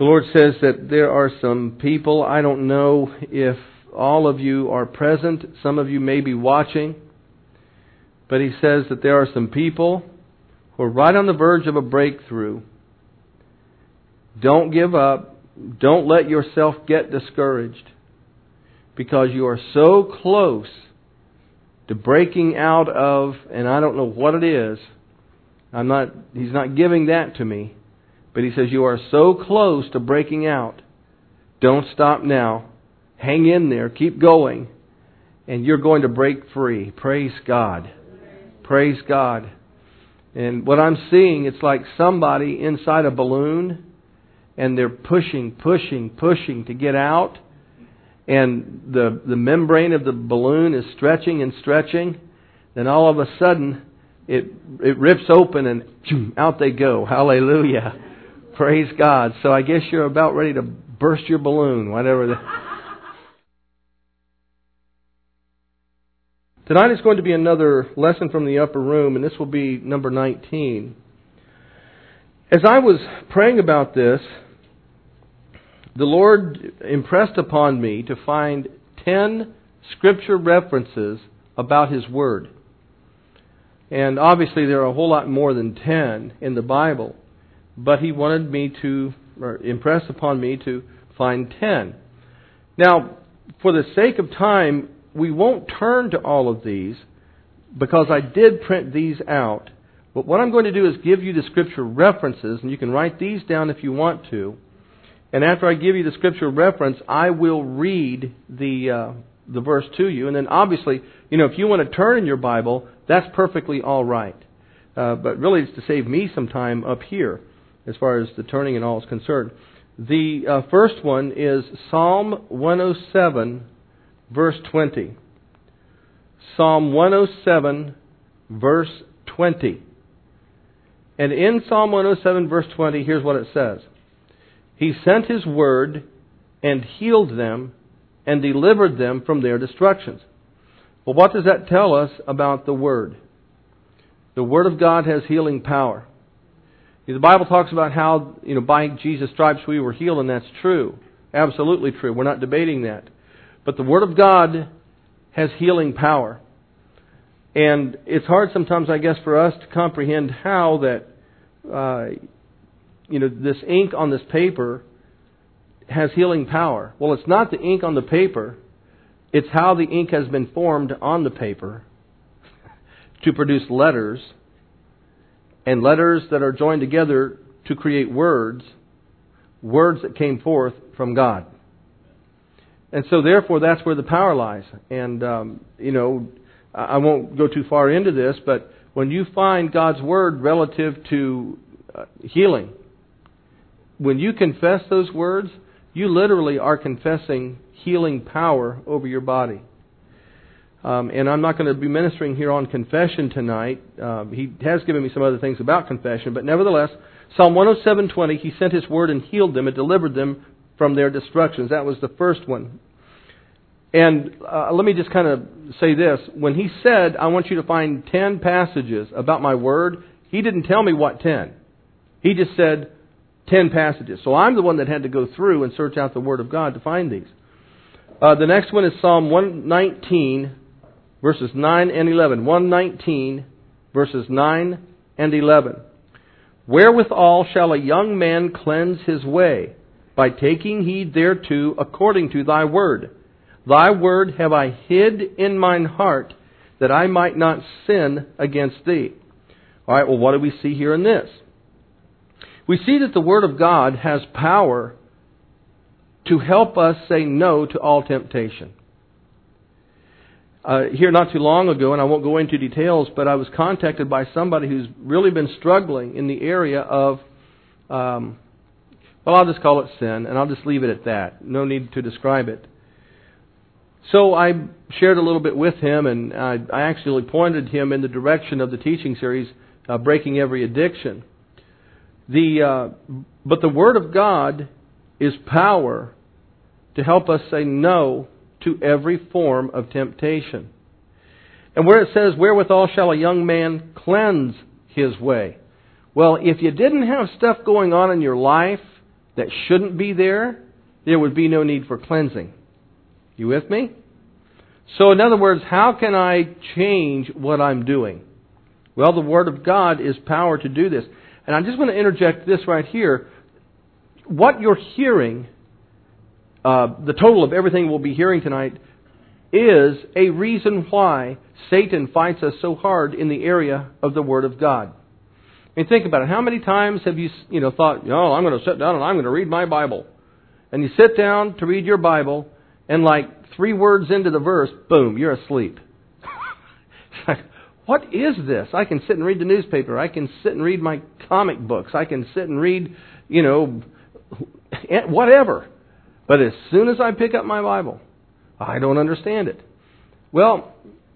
The Lord says that there are some people, I don't know if all of you are present, some of you may be watching, but He says that there are some people who are right on the verge of a breakthrough. Don't give up. Don't let yourself get discouraged, because you are so close to breaking out of, and I don't know what it is. He's not giving that to me. But He says you are so close to breaking out. Don't stop now. Hang in there. Keep going. And you're going to break free. Praise God. Praise God. And what I'm seeing, it's like somebody inside a balloon, and they're pushing to get out. And the membrane of the balloon is stretching and stretching. Then all of a sudden, it rips open and out they go. Hallelujah. Praise God. So I guess you're about ready to burst your balloon, whatever. Tonight is going to be another lesson from the upper room, and this will be number 19. As I was praying about this, the Lord impressed upon me to find 10 Scripture references about His Word. And obviously there are a whole lot more than 10 in the Bible. But He wanted me to, or impress upon me to find 10. Now, for the sake of time, we won't turn to all of these, because I did print these out. But what I'm going to do is give you the Scripture references, and you can write these down if you want to. And after I give you the Scripture reference, I will read the verse to you. And then obviously, if you want to turn in your Bible, that's perfectly all right. But really it's to save me some time up here, as far as the turning and all is concerned. The first one is Psalm 107, verse 20. Psalm 107, verse 20. And in Psalm 107, verse 20, here's what it says. He sent His word and healed them and delivered them from their destructions. Well, what does that tell us about the Word? The Word of God has healing power. The Bible talks about how, by Jesus' stripes we were healed, and that's true. Absolutely true. We're not debating that. But the Word of God has healing power. And it's hard sometimes, I guess, for us to comprehend how that, this ink on this paper has healing power. Well, it's not the ink on the paper. It's how the ink has been formed on the paper to produce letters, and letters that are joined together to create words that came forth from God. And so therefore that's where the power lies. And, I won't go too far into this, but when you find God's Word relative to healing, when you confess those words, you literally are confessing healing power over your body. And I'm not going to be ministering here on confession tonight. He has given me some other things about confession, but nevertheless, Psalm 107:20, He sent His word and healed them and delivered them from their destructions. That was the first one. And let me just kind of say this. When He said, I want you to find 10 passages about my word, He didn't tell me what 10. He just said 10 passages. So I'm the one that had to go through and search out the Word of God to find these. The next one is Psalm 119, verses 9 and 11. 119, verses 9 and 11. Wherewithal shall a young man cleanse his way? By taking heed thereto according to Thy word. Thy word have I hid in mine heart, that I might not sin against Thee. All right, well, what do we see here in this? We see that the Word of God has power to help us say no to all temptation. Here not too long ago, and I won't go into details, but I was contacted by somebody who's really been struggling in the area of, I'll just call it sin, and I'll just leave it at that. No need to describe it. So I shared a little bit with him, and I actually pointed him in the direction of the teaching series, Breaking Every Addiction. But the Word of God is power to help us say no to every form of temptation. And where it says, wherewithal shall a young man cleanse his way? Well, if you didn't have stuff going on in your life that shouldn't be there, there would be no need for cleansing. You with me? So in other words, how can I change what I'm doing? Well, the Word of God is power to do this. And I just want to interject this right here. What you're hearing, the total of everything we'll be hearing tonight, is a reason why Satan fights us so hard in the area of the Word of God. I mean, think about it. How many times have you thought, I'm going to sit down and I'm going to read my Bible. And you sit down to read your Bible, and like 3 words into the verse, boom, you're asleep. It's like, what is this? I can sit and read the newspaper. I can sit and read my comic books. I can sit and read, whatever. But as soon as I pick up my Bible, I don't understand it. Well,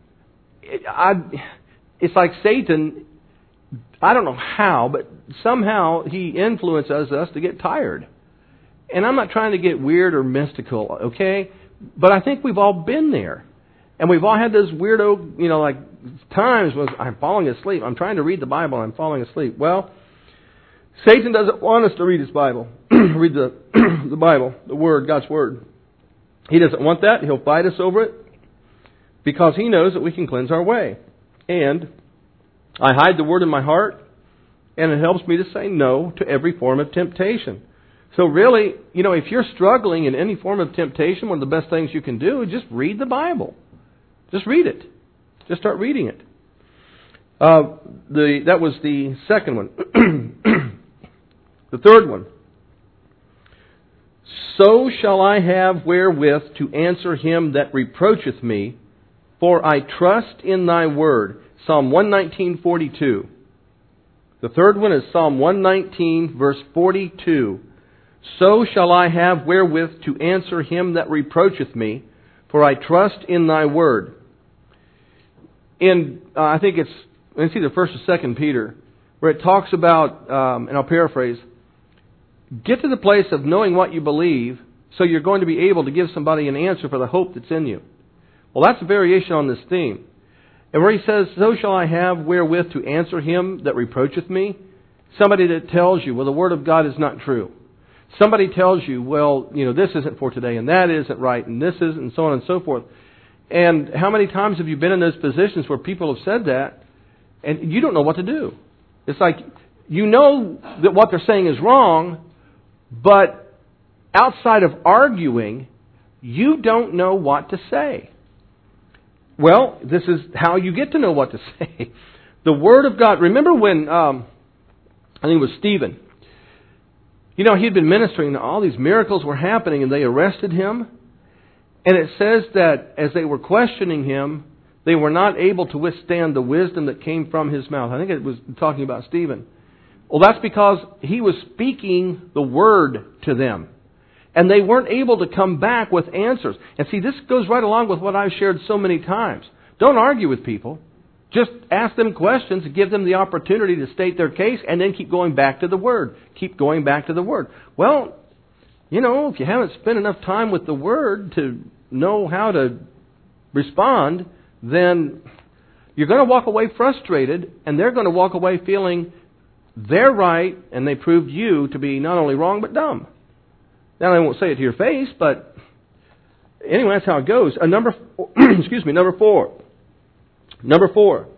it's like Satan, I don't know how, but somehow he influences us to get tired. And I'm not trying to get weird or mystical, okay? But I think we've all been there. And we've all had those weirdo, like times when I'm falling asleep. I'm trying to read the Bible and I'm falling asleep. Well, Satan doesn't want us to read his Bible. Read the Bible, the Word, God's Word. He doesn't want that. He'll fight us over it because he knows that we can cleanse our way. And I hide the Word in my heart, and it helps me to say no to every form of temptation. So really, if you're struggling in any form of temptation, one of the best things you can do is just read the Bible. Just read it. Just start reading it. That was the second one. The third one. So shall I have wherewith to answer him that reproacheth me, for I trust in thy word. Psalm 119:42. The third one is Psalm 119, verse 42. So shall I have wherewith to answer him that reproacheth me, for I trust in thy word. In, I think it's either 1st or 2nd Peter, where it talks about, and I'll paraphrase, get to the place of knowing what you believe, so you're going to be able to give somebody an answer for the hope that's in you. Well, that's a variation on this theme. And where he says, so shall I have wherewith to answer him that reproacheth me, somebody that tells you, well, the Word of God is not true. Somebody tells you, well, this isn't for today, and that isn't right, and this isn't, and so on and so forth. And how many times have you been in those positions where people have said that, and you don't know what to do? It's like, you know that what they're saying is wrong, but outside of arguing, you don't know what to say. Well, this is how you get to know what to say. The Word of God. Remember when, I think it was Stephen. He had been ministering and all these miracles were happening and they arrested him. And it says that as they were questioning him, they were not able to withstand the wisdom that came from his mouth. I think it was talking about Stephen. Well, that's because he was speaking the Word to them. And they weren't able to come back with answers. And see, this goes right along with what I've shared so many times. Don't argue with people. Just ask them questions, give them the opportunity to state their case, and then keep going back to the Word. Keep going back to the Word. Well, if you haven't spent enough time with the Word to know how to respond, then you're going to walk away frustrated, and they're going to walk away feeling they're right, and they proved you to be not only wrong, but dumb. Now, I won't say it to your face, but anyway, that's how it goes. Number 4. Number 4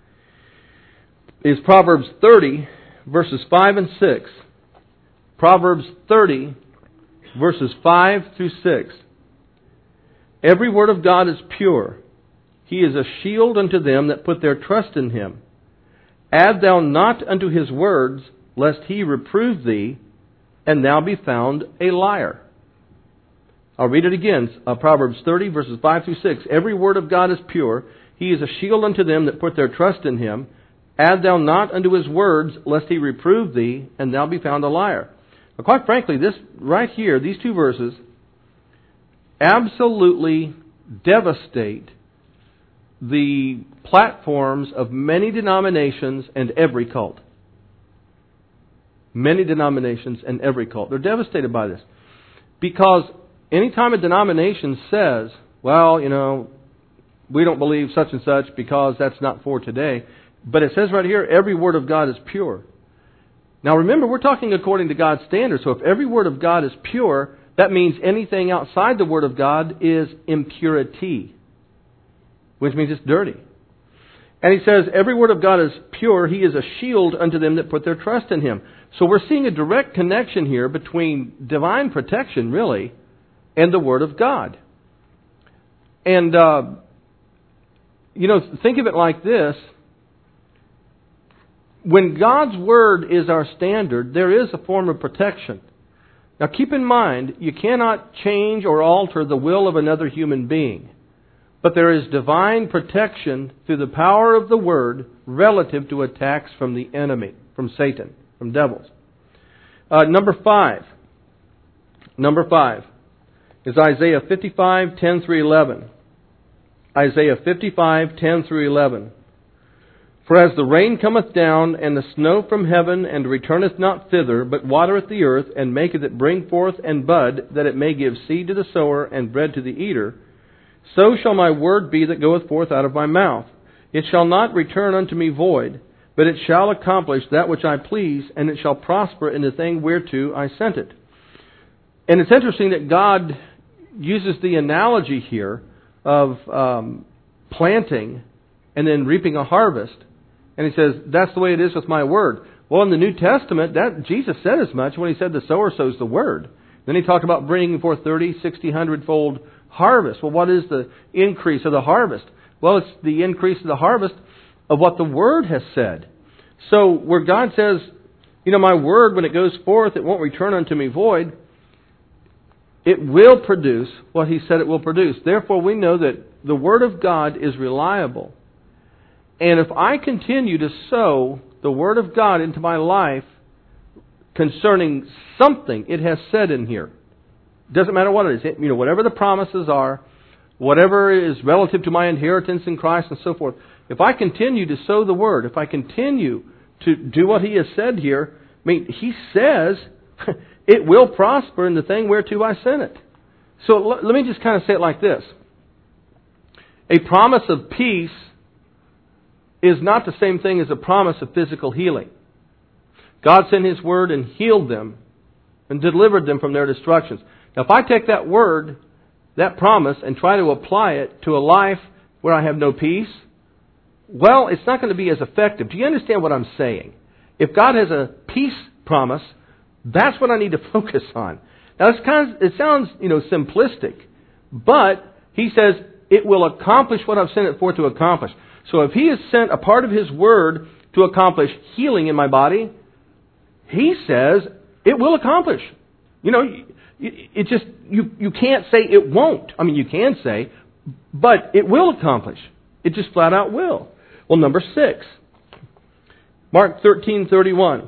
is Proverbs 30, verses 5 and 6. Proverbs 30, verses 5 through 6. Every word of God is pure. He is a shield unto them that put their trust in him. Add thou not unto his words, lest he reprove thee, and thou be found a liar. I'll read it again. Proverbs 30, verses 5 through 6. Every word of God is pure. He is a shield unto them that put their trust in him. Add thou not unto his words, lest he reprove thee, and thou be found a liar. But quite frankly, this right here, these two verses, absolutely devastate the platforms of many denominations and every cult. Many denominations and every cult. They're devastated by this. Because anytime a denomination says, well, we don't believe such and such because that's not for today. But it says right here, every word of God is pure. Now remember, we're talking according to God's standards. So if every word of God is pure, that means anything outside the Word of God is impurity, which means it's dirty. And he says, every word of God is pure. He is a shield unto them that put their trust in Him. So we're seeing a direct connection here between divine protection, really, and the Word of God. And, think of it like this. When God's Word is our standard, there is a form of protection. Now keep in mind, you cannot change or alter the will of another human being. But there is divine protection through the power of the Word relative to attacks from the enemy, from Satan, from devils. Number five is Isaiah 55, 10 through 11. Isaiah 55, 10 through 11. For as the rain cometh down, and the snow from heaven, and returneth not thither, but watereth the earth, and maketh it bring forth and bud, that it may give seed to the sower, and bread to the eater, so shall my word be that goeth forth out of my mouth. It shall not return unto me void, but it shall accomplish that which I please, and it shall prosper in the thing whereto I sent it. And it's interesting that God uses the analogy here of planting and then reaping a harvest. And He says, that's the way it is with my word. Well, in the New Testament, Jesus said as much when He said the sower sows the word. Then He talked about bringing forth 30, 60, 100-fold harvest. Well, what is the increase of the harvest? Well, it's the increase of the harvest of what the Word has said. So where God says, my word, when it goes forth, it won't return unto me void. It will produce what He said it will produce. Therefore, we know that the Word of God is reliable. And if I continue to sow the Word of God into my life concerning something it has said in here, doesn't matter what it is, whatever the promises are, whatever is relative to my inheritance in Christ and so forth, if I continue to sow the Word, if I continue to do what He has said here, He says it will prosper in the thing whereto I sent it. So let me just kind of say it like this. A promise of peace is not the same thing as a promise of physical healing. God sent His Word and healed them and delivered them from their destructions. Now, if I take that word, that promise, and try to apply it to a life where I have no peace, well, it's not going to be as effective. Do you understand what I'm saying? If God has a peace promise, that's what I need to focus on. Now, it sounds, simplistic, but He says it will accomplish what I've sent it for to accomplish. So if He has sent a part of His Word to accomplish healing in my body, He says it will accomplish. It just, you can't say it won't. You can say, but it will accomplish. It just flat out will. Well, number 6. Mark 13:31.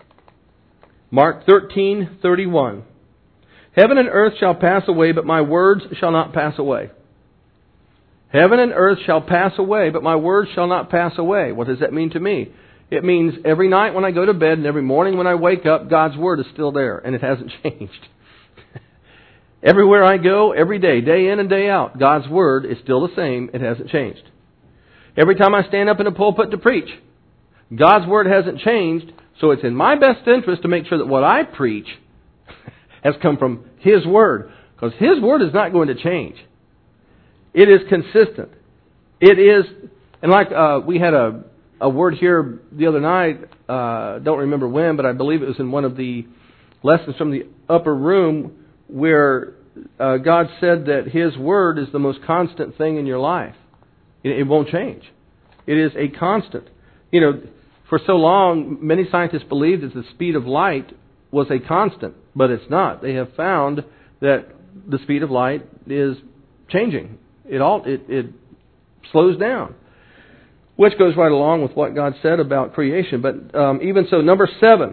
Mark 13:31. Heaven and earth shall pass away, but my words shall not pass away. Heaven and earth shall pass away, but my words shall not pass away. What does that mean to me? It means every night when I go to bed and every morning when I wake up, God's Word is still there, and it hasn't changed. Everywhere I go, every day, day in and day out, God's Word is still the same. It hasn't changed. Every time I stand up in a pulpit to preach, God's Word hasn't changed, so it's in my best interest to make sure that what I preach has come from His Word, because His Word is not going to change. It is consistent. It is, and like we had a word here the other night, don't remember when, but I believe it was in one of the lessons from the upper room, where God said that His Word is the most constant thing in your life. It won't change. It is a constant. For so long, many scientists believed that the speed of light was a constant, but it's not. They have found that the speed of light is changing. It slows down, which goes right along with what God said about creation. But even so, number 7,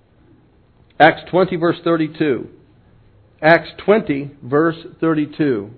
Acts 20, verse 32. Acts 20, verse 32.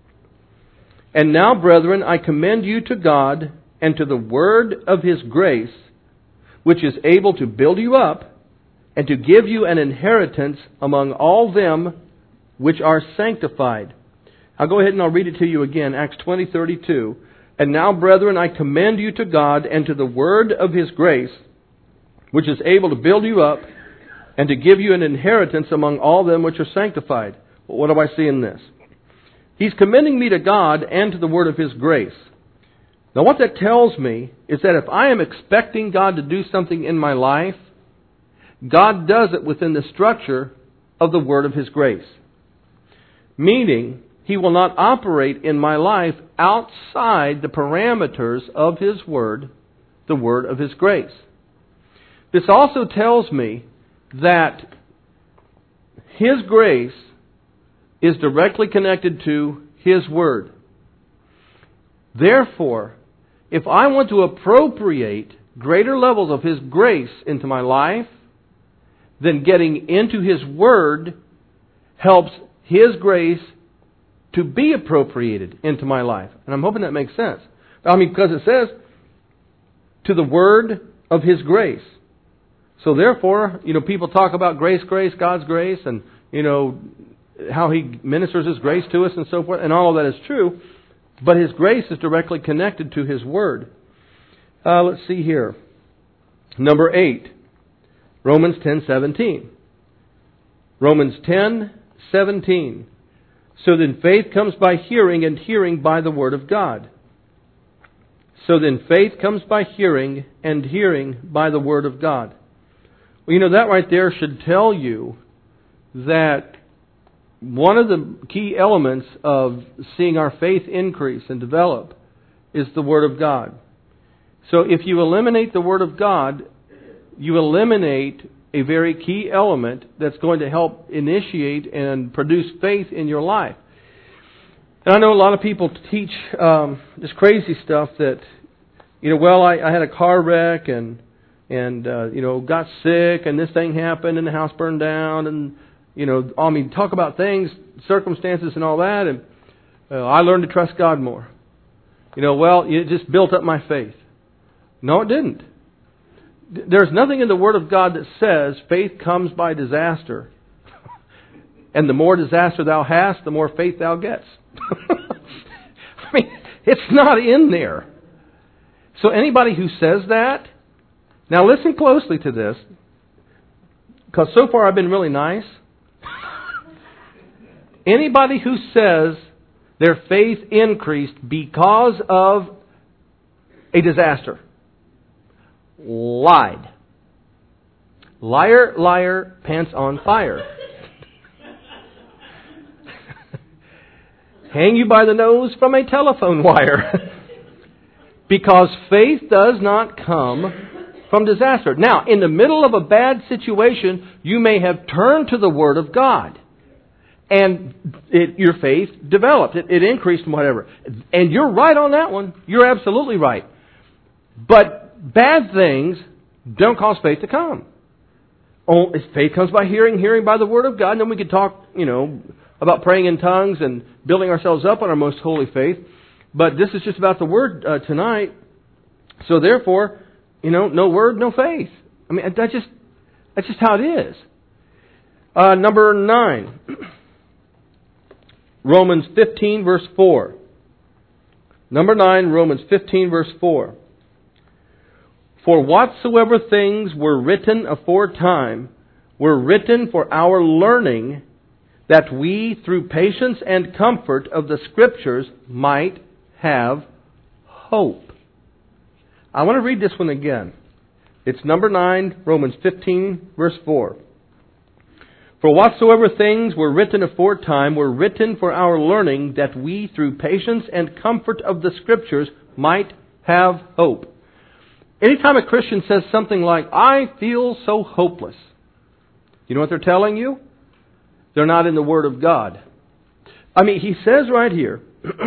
And now, brethren, I commend you to God and to the word of His grace, which is able to build you up and to give you an inheritance among all them which are sanctified. I'll go ahead and I'll read it to you again. Acts 20:32. And now, brethren, I commend you to God and to the word of His grace, which is able to build you up and to give you an inheritance among all them which are sanctified. Well, what do I see in this? He's commending me to God and to the word of His grace. Now what that tells me is that if I am expecting God to do something in my life, God does it within the structure of the word of His grace. Meaning, He will not operate in my life outside the parameters of His word, the word of His grace. This also tells me that His grace is directly connected to His word. Therefore, if I want to appropriate greater levels of His grace into my life, then getting into His word helps His grace to be appropriated into my life. And I'm hoping that makes sense. Because it says, to the word of His grace. So therefore, people talk about grace, God's grace, and, how He ministers His grace to us and so forth, and all of that is true. But His grace is directly connected to His word. Let's see here. Number 8, Romans 10:17. Romans 10:17. So then faith comes by hearing, and hearing by the word of God. So then faith comes by hearing, and hearing by the word of God. Well, that right there should tell you that one of the key elements of seeing our faith increase and develop is the Word of God. So if you eliminate the Word of God, you eliminate a very key element that's going to help initiate and produce faith in your life. And I know a lot of people teach this crazy stuff that, I had a car wreck and got sick and this thing happened and the house burned down and talk about things, circumstances and all that, and I learned to trust God more. It just built up my faith. No, it didn't. There's nothing in the Word of God that says faith comes by disaster. And the more disaster thou hast, the more faith thou gets. It's not in there. So anybody who says that, now listen closely to this, because so far I've been really nice. Anybody who says their faith increased because of a disaster lied. Liar, liar, pants on fire. Hang you by the nose from a telephone wire. Because faith does not come from disaster. Now, in the middle of a bad situation, you may have turned to the Word of God. And your faith developed. It increased and whatever. And you're right on that one. You're absolutely right. But bad things don't cause faith to come. Faith comes by hearing, hearing by the Word of God. And then we could talk, about praying in tongues and building ourselves up on our most holy faith. But this is just about the Word tonight. So therefore, no Word, no faith. That's just how it is. Number 9. Romans 15, verse 4. Number 9, Romans 15, verse 4. For whatsoever things were written aforetime were written for our learning, that we, through patience and comfort of the Scriptures, might have hope. I want to read this one again. It's number 9, Romans 15, verse 4. For whatsoever things were written aforetime were written for our learning, that we, through patience and comfort of the Scriptures, might have hope. Anytime a Christian says something like, I feel so hopeless, you know what they're telling you? They're not in the Word of God. He says right here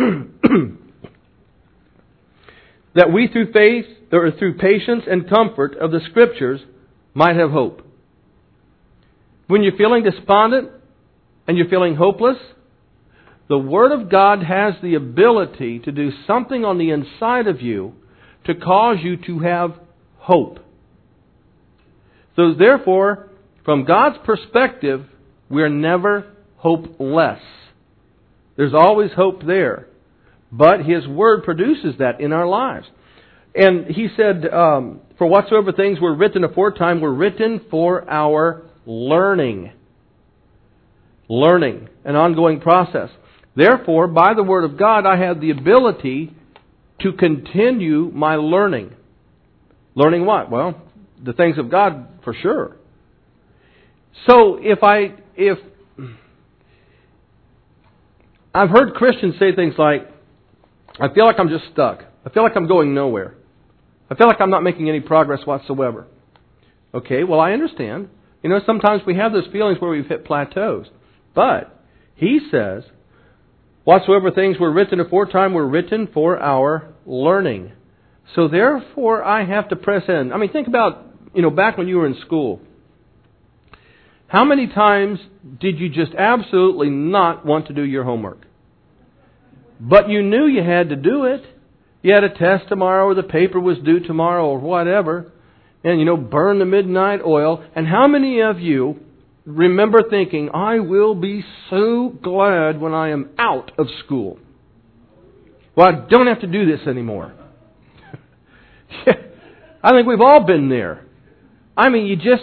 that we through faith, or through patience and comfort of the Scriptures, might have hope. When you're feeling despondent and you're feeling hopeless, the Word of God has the ability to do something on the inside of you to cause you to have hope. So therefore, from God's perspective, we're never hopeless. There's always hope there. But His Word produces that in our lives. And he said, for whatsoever things were written aforetime were written for our learning. Learning, an ongoing process. Therefore, by the Word of God, I have the ability to continue my learning. Learning what? Well, the things of God, for sure. So, if I've heard Christians say things like, I feel like I'm just stuck. I feel like I'm going nowhere. I feel like I'm not making any progress whatsoever. Okay, well, I understand. You know, sometimes we have those feelings where we've hit plateaus. But he says, whatsoever things were written aforetime were written for our learning. So therefore, I have to press in. I mean, think about, back when you were in school. How many times did you just absolutely not want to do your homework? But you knew you had to do it. You had a test tomorrow, or the paper was due tomorrow, or whatever. And, burn the midnight oil. And how many of you remember thinking, I will be so glad when I am out of school? Well, I don't have to do this anymore. I think we've all been there. I mean, you just...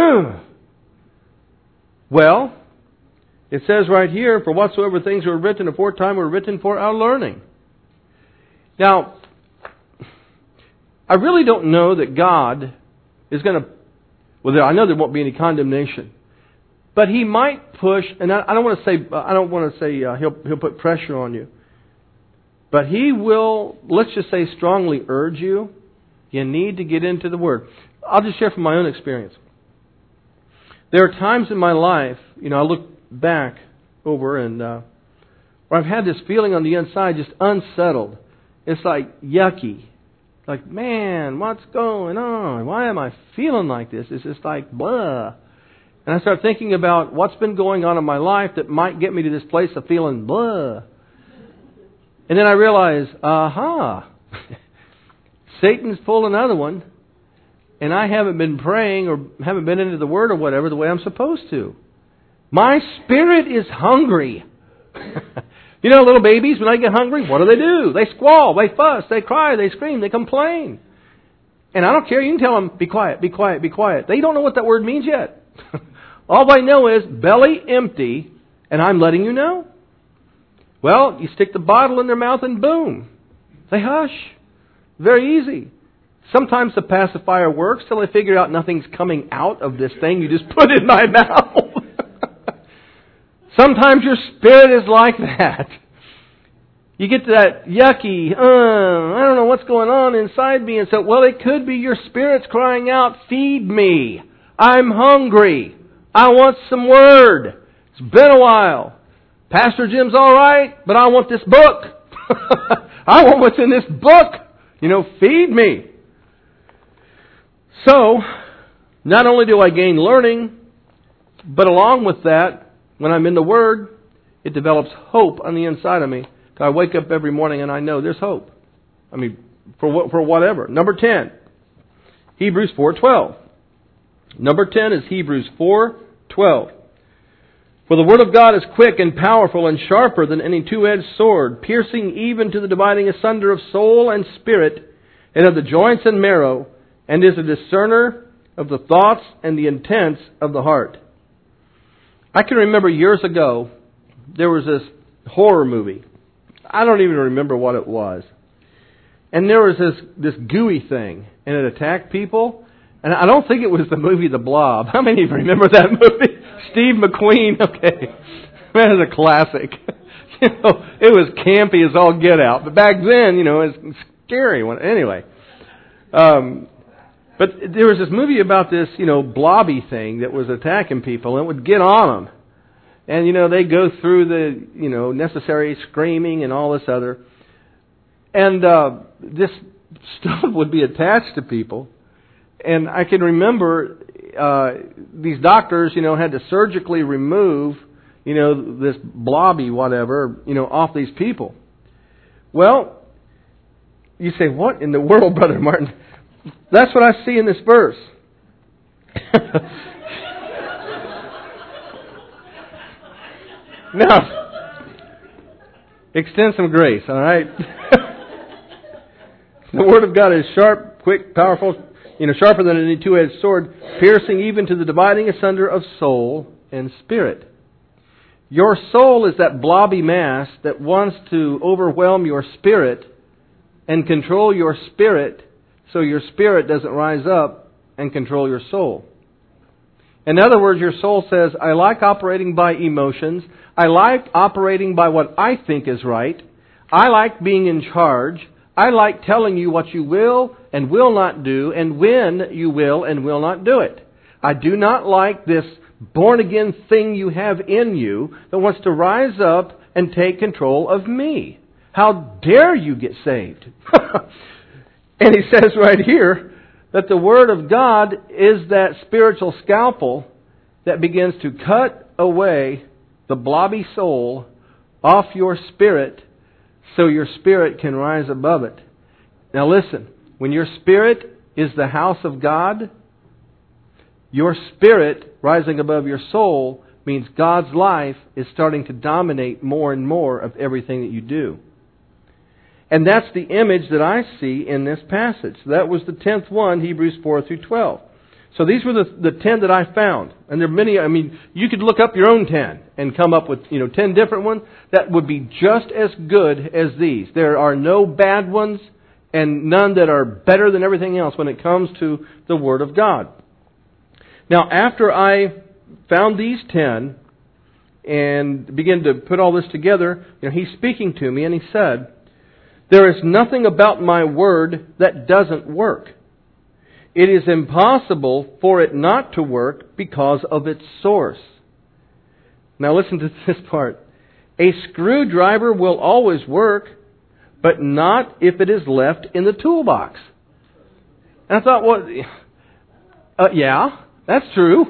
Well, it says right here, for whatsoever things were written aforetime were written for our learning. Now, I really don't know that God is going to... Well, I know there won't be any condemnation. But He might push, and I don't want to say He'll put pressure on you. But He will, let's just say, strongly urge you. You need to get into the Word. I'll just share from my own experience. There are times in my life, I look back over and where I've had this feeling on the inside, just unsettled. It's like yucky. Like, man, what's going on? Why am I feeling like this? It's just like, blah. And I start thinking about what's been going on in my life that might get me to this place of feeling blah. And then I realize, Satan's pulled another one. And I haven't been praying or haven't been into the Word or whatever the way I'm supposed to. My spirit is hungry. Little babies, when they get hungry, what do? They squall, they fuss, they cry, they scream, they complain. And I don't care, you can tell them, be quiet, be quiet, be quiet. They don't know what that word means yet. All they know is belly empty, and I'm letting you know. Well, you stick the bottle in their mouth and boom, they hush. Very easy. Sometimes the pacifier works till they figure out nothing's coming out of this thing you just put in my mouth. Sometimes your spirit is like that. You get to that yucky, I don't know what's going on inside me. And so, well, it could be your spirit's crying out, feed me. I'm hungry. I want some Word. It's been a while. Pastor Jim's all right, but I want this book. I want what's in this book. Feed me. So, not only do I gain learning, but along with that, when I'm in the Word, it develops hope on the inside of me. I wake up every morning and I know there's hope. I mean, for whatever. Number 10, Hebrews 4:12. Number 10 is Hebrews 4:12. For the Word of God is quick and powerful and sharper than any two-edged sword, piercing even to the dividing asunder of soul and spirit, and of the joints and marrow, and is a discerner of the thoughts and the intents of the heart. I can remember years ago, there was this horror movie. I don't even remember what it was. And there was this gooey thing, and it attacked people. And I don't think it was the movie The Blob. How many of you remember that movie? Steve McQueen, okay. That is a classic. It was campy as all get out. But back then, it was scary. Anyway. But there was this movie about this, blobby thing that was attacking people, and it would get on them. And, they go through the, necessary screaming and all this other. And this stuff would be attached to people. And I can remember these doctors, had to surgically remove, this blobby whatever, off these people. Well, you say, what in the world, Brother Martin? That's what I see in this verse. Now, extend some grace, all right? The Word of God is sharp, quick, powerful, sharper than any two-edged sword, piercing even to the dividing asunder of soul and spirit. Your soul is that blobby mass that wants to overwhelm your spirit and control your spirit so your spirit doesn't rise up and control your soul. In other words, your soul says, I like operating by emotions. I like operating by what I think is right. I like being in charge. I like telling you what you will and will not do and when you will and will not do it. I do not like this born-again thing you have in you that wants to rise up and take control of me. How dare you get saved? And he says right here that the Word of God is that spiritual scalpel that begins to cut away the blobby soul off your spirit so your spirit can rise above it. Now listen, when your spirit is the house of God, your spirit rising above your soul means God's life is starting to dominate more and more of everything that you do. And that's the image that I see in this passage. That was the 10th one, Hebrews 4 through 12. So these were the 10 that I found. And there are many, you could look up your own 10 and come up with 10 different ones that would be just as good as these. There are no bad ones and none that are better than everything else when it comes to the Word of God. Now, after I found these 10 and began to put all this together, he's speaking to me and he said, there is nothing about my Word that doesn't work. It is impossible for it not to work because of its source. Now listen to this part. A screwdriver will always work, but not if it is left in the toolbox. And I thought, well, yeah, that's true.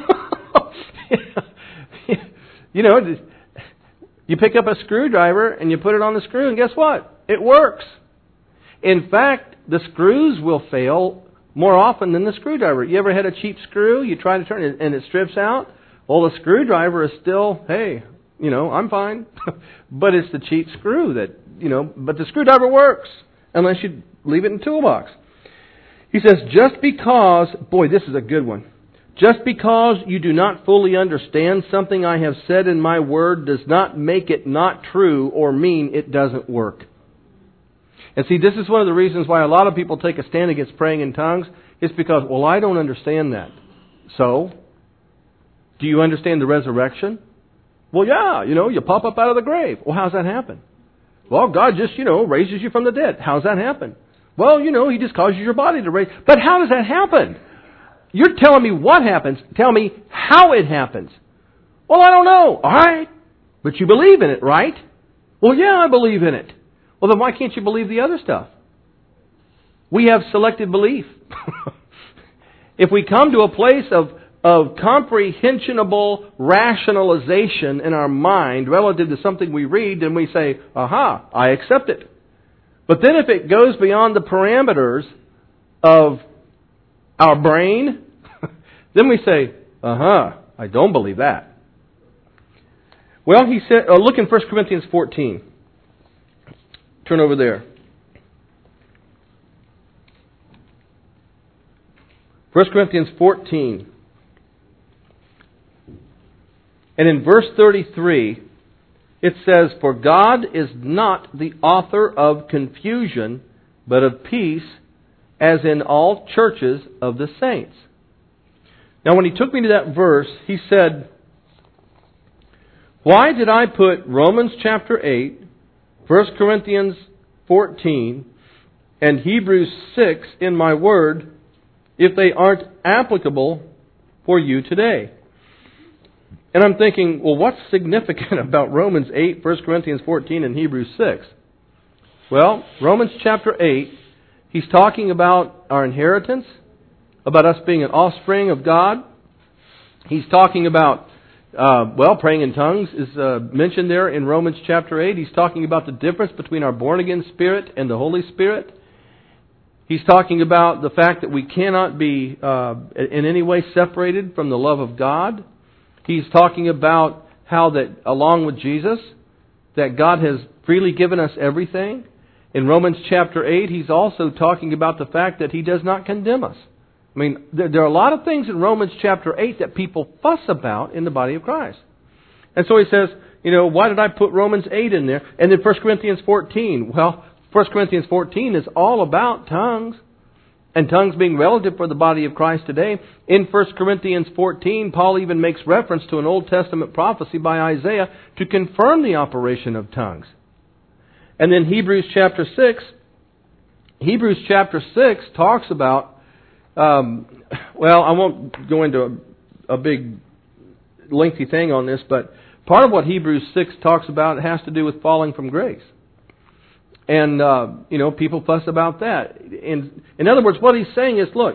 You pick up a screwdriver and you put it on the screw and guess what? It works. In fact, the screws will fail more often than the screwdriver. You ever had a cheap screw? You try to turn it and it strips out? Well, the screwdriver is still, hey, I'm fine. But it's the cheap screw that, but the screwdriver works unless you leave it in the toolbox. He says, just because, boy, this is a good one. Just because you do not fully understand something I have said in my word does not make it not true or mean it doesn't work. And see, this is one of the reasons why a lot of people take a stand against praying in tongues. It's because, well, I don't understand that. So, do you understand the resurrection? Well, yeah, you pop up out of the grave. Well, how's that happen? Well, God just, raises you from the dead. How's that happen? Well, He just causes your body to raise. But how does that happen? You're telling me what happens. Tell me how it happens. Well, I don't know. All right. But you believe in it, right? Well, yeah, I believe in it. Well, then why can't you believe the other stuff? We have selective belief. If we come to a place of comprehensionable rationalization in our mind relative to something we read, then we say, aha, I accept it. But then if it goes beyond the parameters of our brain, then we say, I don't believe that. Well, he said, look in 1 Corinthians 14. Turn over there. 1 Corinthians 14. And in verse 33, it says, for God is not the author of confusion, but of peace, as in all churches of the saints. Now when he took me to that verse, he said, why did I put Romans chapter 8, 1 Corinthians 14, and Hebrews 6 in my word if they aren't applicable for you today? And I'm thinking, well, what's significant about Romans 8, 1 Corinthians 14, and Hebrews 6? Well, Romans chapter 8, he's talking about our inheritance, about us being an offspring of God. He's talking about, praying in tongues is mentioned there in Romans chapter 8. He's talking about the difference between our born-again spirit and the Holy Spirit. He's talking about the fact that we cannot be in any way separated from the love of God. He's talking about how that along with Jesus, that God has freely given us everything. In Romans chapter 8, he's also talking about the fact that he does not condemn us. I mean, there are a lot of things in Romans chapter 8 that people fuss about in the body of Christ. And so he says, why did I put Romans 8 in there? And then 1 Corinthians 14. Well, 1 Corinthians 14 is all about tongues. And tongues being relative for the body of Christ today. In 1 Corinthians 14, Paul even makes reference to an Old Testament prophecy by Isaiah to confirm the operation of tongues. And then Hebrews chapter 6. Hebrews chapter 6 talks about, I won't go into a big lengthy thing on this, but part of what Hebrews 6 talks about has to do with falling from grace. And, people fuss about that. In other words, what he's saying is, look,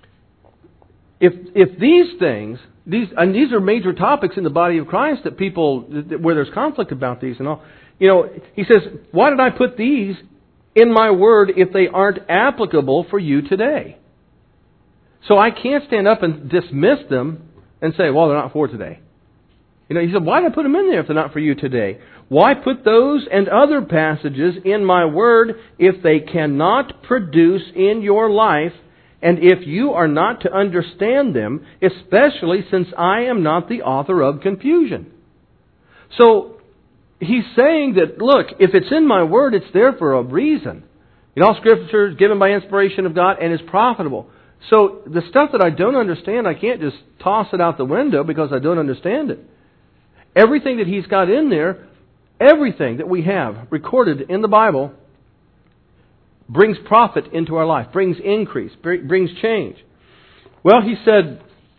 if these things, these are major topics in the body of Christ that people, where there's conflict about these and all, he says, why did I put these in my word if they aren't applicable for you today? So I can't stand up and dismiss them and say, well, they're not for today. He said, why did I put them in there if they're not for you today? Why put those and other passages in my word if they cannot produce in your life and if you are not to understand them, especially since I am not the author of confusion? So he's saying that, look, if it's in my word, it's there for a reason. All Scripture is given by inspiration of God and is profitable. So the stuff that I don't understand, I can't just toss it out the window because I don't understand it. Everything that he's got in there, everything that we have recorded in the Bible brings profit into our life, brings increase, brings change. Well, he said,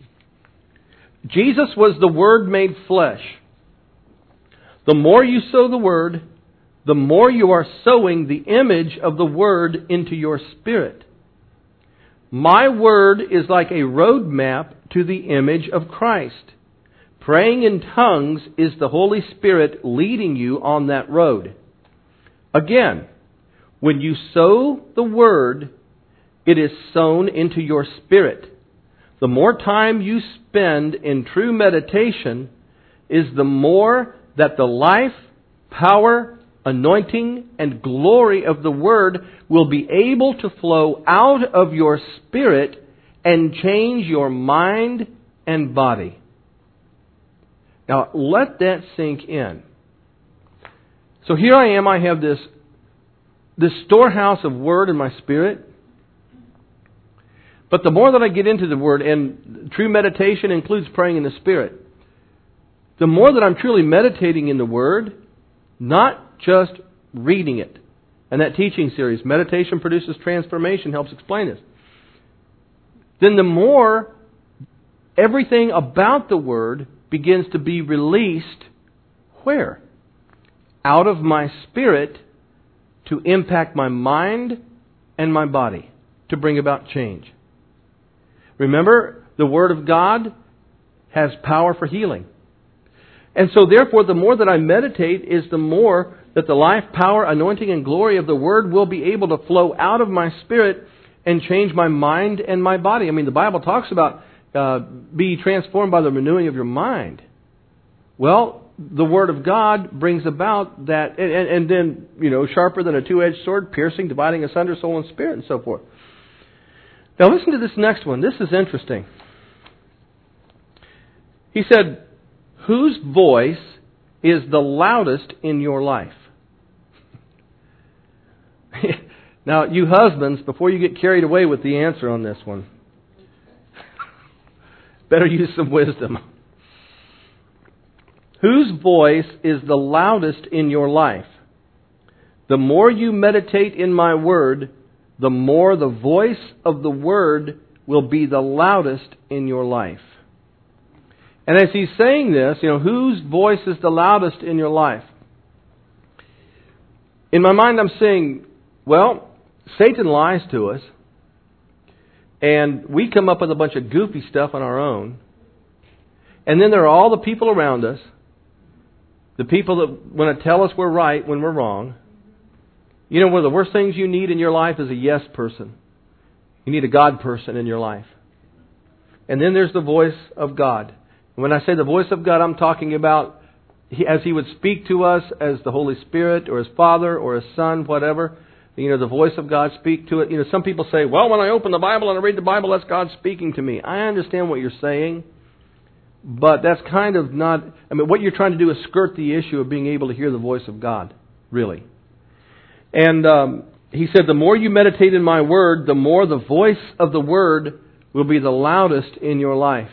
Jesus was the Word made flesh. The more you sow the Word, the more you are sowing the image of the Word into your spirit. My Word is like a roadmap to the image of Christ. Praying in tongues is the Holy Spirit leading you on that road. Again, when you sow the Word, it is sown into your spirit. The more time you spend in true meditation is the more that the life, power, anointing, and glory of the Word will be able to flow out of your spirit and change your mind and body. Now, let that sink in. So here I am, I have this storehouse of Word in my spirit. But the more that I get into the Word, and true meditation includes praying in the Spirit, the more that I'm truly meditating in the Word, not just reading it. And that teaching series, Meditation Produces Transformation, helps explain this. Then the more everything about the Word begins to be released, where? Out of my spirit to impact my mind and my body, to bring about change. Remember, the Word of God has power for healing. And so therefore, the more that I meditate is the more that the life, power, anointing, and glory of the Word will be able to flow out of my spirit and change my mind and my body. I mean, the Bible talks about be transformed by the renewing of your mind. Well, the Word of God brings about that, and then, sharper than a two-edged sword, piercing, dividing asunder soul and spirit, and so forth. Now listen to this next one. This is interesting. He said, whose voice is the loudest in your life? Now, you husbands, before you get carried away with the answer on this one, better use some wisdom. Whose voice is the loudest in your life? The more you meditate in my Word, the more the voice of the Word will be the loudest in your life. And as he's saying this, whose voice is the loudest in your life? In my mind, I'm saying, well, Satan lies to us, and we come up with a bunch of goofy stuff on our own. And then there are all the people around us, the people that want to tell us we're right when we're wrong. One of the worst things you need in your life is a yes person. You need a God person in your life. And then there's the voice of God. And when I say the voice of God, I'm talking about as He would speak to us as the Holy Spirit or as Father or as Son, whatever. the voice of God speak to it. Some people say, well, when I open the Bible and I read the Bible, that's God speaking to me. I understand what you're saying, but that's kind of not... what you're trying to do is skirt the issue of being able to hear the voice of God, really. And he said, the more you meditate in my word, the more the voice of the word will be the loudest in your life.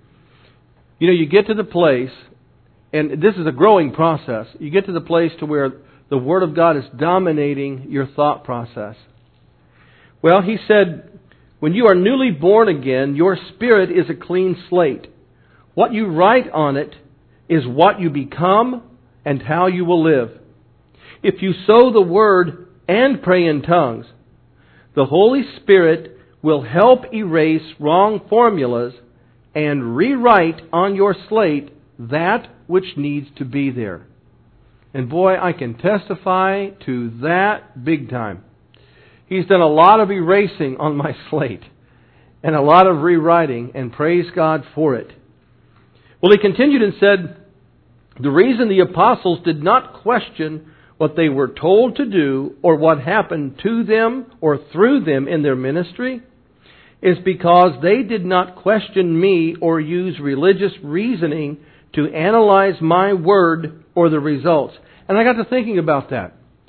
You get to the place, and this is a growing process, you get to the place to where the Word of God is dominating your thought process. Well, he said, when you are newly born again, your spirit is a clean slate. What you write on it is what you become and how you will live. If you sow the Word and pray in tongues, the Holy Spirit will help erase wrong formulas and rewrite on your slate that which needs to be there. And boy, I can testify to that big time. He's done a lot of erasing on my slate and a lot of rewriting, and praise God for it. Well, he continued and said, the reason the apostles did not question what they were told to do or what happened to them or through them in their ministry is because they did not question me or use religious reasoning to analyze my word or the results. And I got to thinking about that.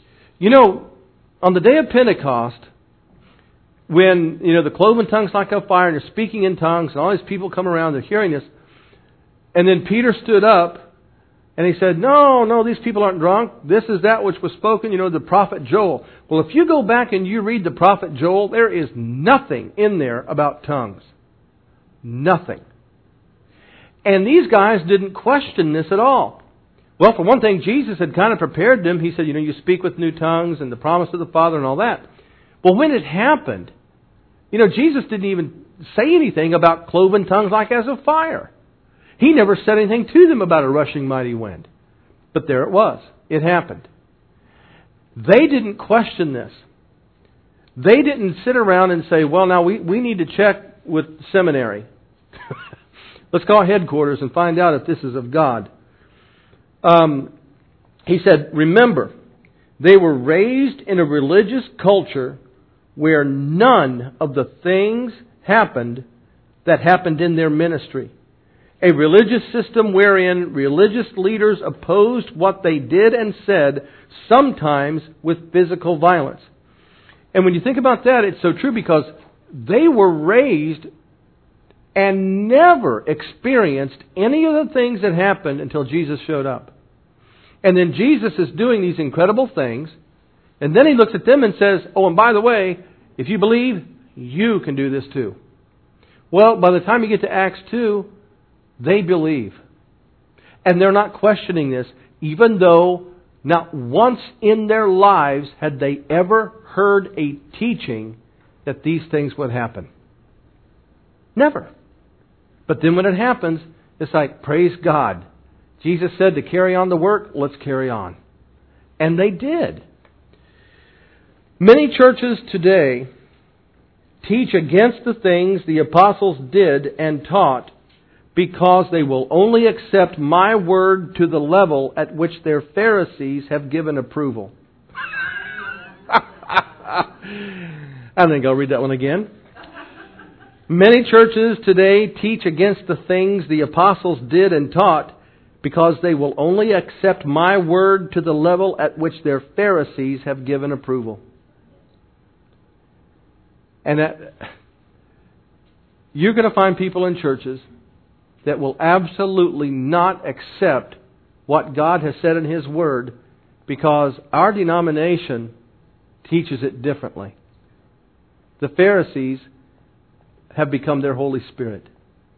On the day of Pentecost, when, the cloven tongues like a fire, and they're speaking in tongues, and all these people come around, they're hearing this. And then Peter stood up, and he said, no, these people aren't drunk. This is that which was spoken, the prophet Joel. Well, if you go back and you read the prophet Joel, there is nothing in there about tongues. Nothing. And these guys didn't question this at all. Well, for one thing, Jesus had kind of prepared them. He said, you speak with new tongues and the promise of the Father and all that. Well, when it happened, Jesus didn't even say anything about cloven tongues like as of fire. He never said anything to them about a rushing mighty wind. But there it was. It happened. They didn't question this. They didn't sit around and say, well, now we need to check with seminary. Let's call headquarters and find out if this is of God. He said, remember, they were raised in a religious culture where none of the things happened that happened in their ministry. A religious system wherein religious leaders opposed what they did and said, sometimes with physical violence. And when you think about that, it's so true because they were raised and never experienced any of the things that happened until Jesus showed up. And then Jesus is doing these incredible things, and then He looks at them and says, oh, and by the way, if you believe, you can do this too. Well, by the time you get to Acts 2, they believe. And they're not questioning this, even though not once in their lives had they ever heard a teaching that these things would happen. Never. But then when it happens, it's like, praise God. Jesus said to carry on the work, let's carry on. And they did. Many churches today teach against the things the apostles did and taught because they will only accept my word to the level at which their Pharisees have given approval. I think I'll read that one again. Many churches today teach against the things the apostles did and taught because they will only accept my word to the level at which their Pharisees have given approval. And you're going to find people in churches that will absolutely not accept what God has said in His Word because our denomination teaches it differently. The Pharisees have become their Holy Spirit.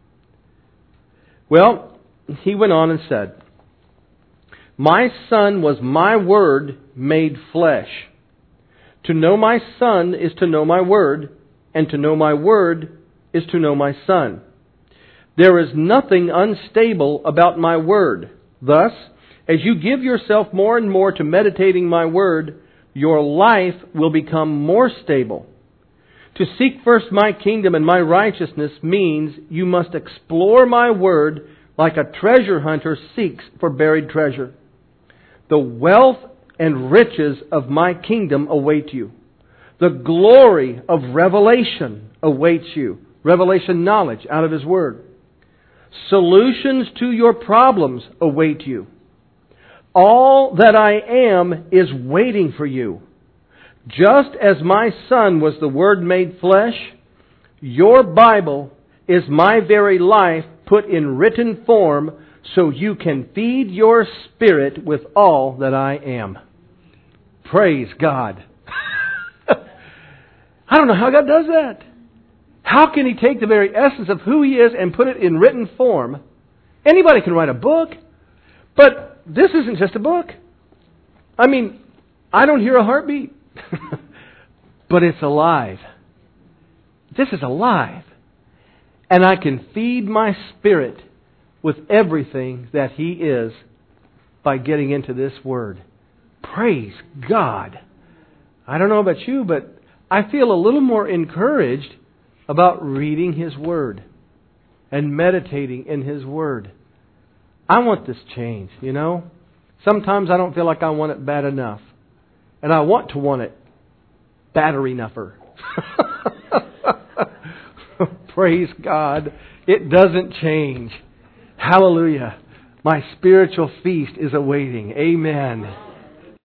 Well, he went on and said, my Son was my Word made flesh. To know my Son is to know my Word, and to know my Word is to know my Son. There is nothing unstable about my Word. Thus, as you give yourself more and more to meditating my Word, your life will become more stable. To seek first my kingdom and my righteousness means you must explore my Word like a treasure hunter seeks for buried treasure. The wealth and riches of my kingdom await you. The glory of revelation awaits you. Revelation knowledge out of His Word. Solutions to your problems await you. All that I am is waiting for you. Just as my Son was the Word made flesh, your Bible is my very life put in written form so you can feed your spirit with all that I am. Praise God. I don't know how God does that. How can He take the very essence of who He is and put it in written form? Anybody can write a book, but this isn't just a book. I mean, I don't hear a heartbeat, but it's alive. This is alive. And I can feed my spirit with everything that He is by getting into this Word. Praise God. I don't know about you, but I feel a little more encouraged about reading His Word and meditating in His Word. I want this change, you know. Sometimes I don't feel like I want it bad enough. And I want to want it badder enougher. Praise God. It doesn't change. Hallelujah. My spiritual feast is awaiting. Amen.